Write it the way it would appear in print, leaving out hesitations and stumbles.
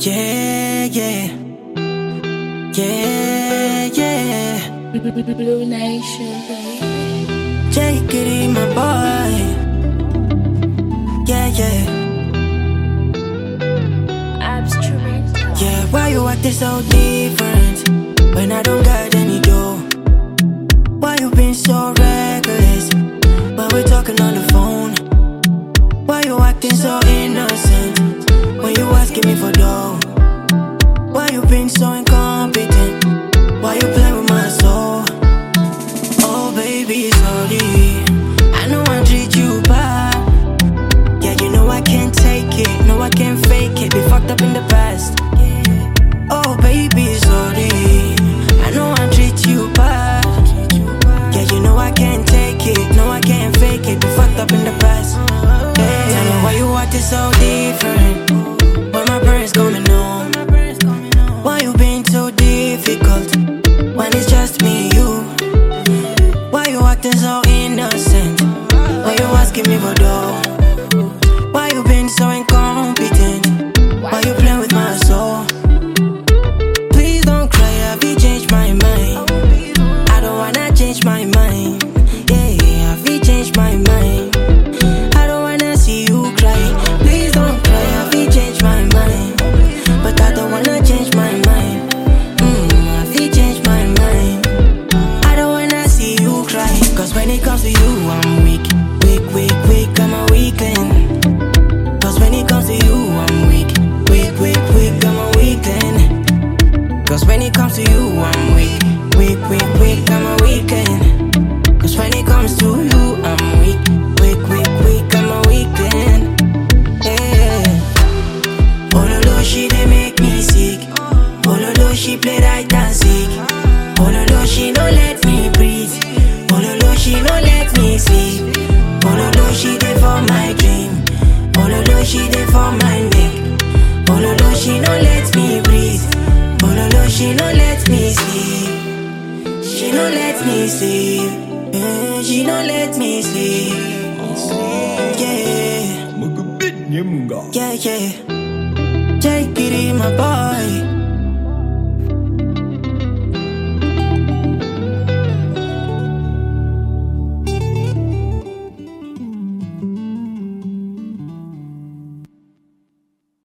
Yeah, yeah. Yeah, yeah. Blue Nation, baby. Take it in, my boy. Yeah, yeah. Abstract. Yeah, why you acting so different when I don't got any dough? Why you been so reckless when we're talking on the phone? Why you acting so innocent when you asking me for dough? Why you been so incompetent? Why you play with my soul? Oh baby, sorry, I know I treat you bad. Yeah, you know I can't take it, no I can't fake it. Be fucked up in the past. Oh baby, sorry, I know I treat you bad. Yeah, you know I can't take it, no I can't fake it. Be fucked up in the past. Yeah. Tell me why you acting so different when my parents coming home. Why you been so difficult when it's just me and you? Why you acting so innocent when you asking me for dough? Why you been so incompetent? Why you playing with my soul? Please don't cry, have you changed my mind? I don't wanna change my mind. Yeah, have you changed my mind? I don't wanna see you cry. Please don't cry, have you changed my mind? But I don't wanna change my mind. Have you changed my mind? I don't wanna see you cry. Cause when it comes to you, I'm weak. Weak, weak, weak, I'm a weakling. Cause when it comes to you, I'm weak. Weak, weak, weak, I'm a weakling. Cause when it comes to you, I'm weak. Weak, weak, weak, I'm a weakling. Cause when it comes to you, I'm weak. Weak, weak, weak, I'm a weakling. Yeah. Ololo, she dey make me sick. Ololo, she play right and sick. Ololo, she no let me breathe. Ololo, she no let me sleep. Ololo, she dey for my dream. Ololo, she dey for my neck. Ololo, she no let me breathe. Ololo, she no let me sleep. She no let me sleep. Yeah, she no let me sleep. Yeah, yeah, yeah. Take it in, my boy.